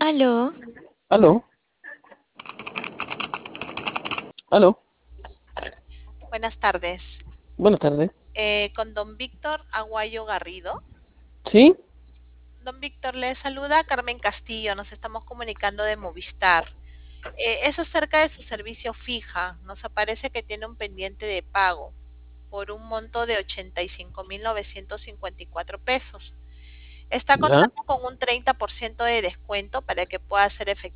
Aló, Aló, aló, buenas tardes. buenas tardes. Con don Víctor Aguayo Garrido. ¿Sí? Don Víctor, le saluda Carmen Castillo. Nos estamos comunicando de Movistar. Es acerca de su servicio fija. Nos aparece que tiene un pendiente de pago por un monto de 85.954 pesos. Está ¿Ya? contando con un 30% de descuento para que pueda ser efectivo